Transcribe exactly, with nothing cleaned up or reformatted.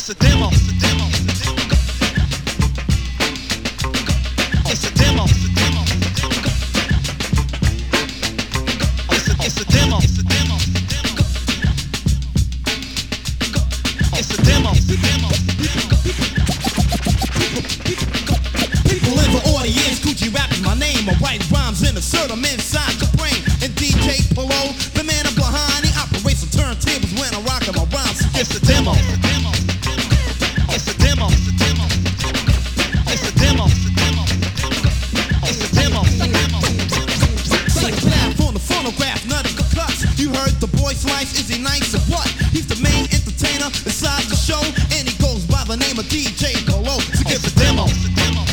It's a demo. It's a demo. It's a demo. It's a demo. It's a it's a demo. It's a demo. It's a demo. It's a demo. People in the audience, Gucci rap is my name. I write rhymes and assert them in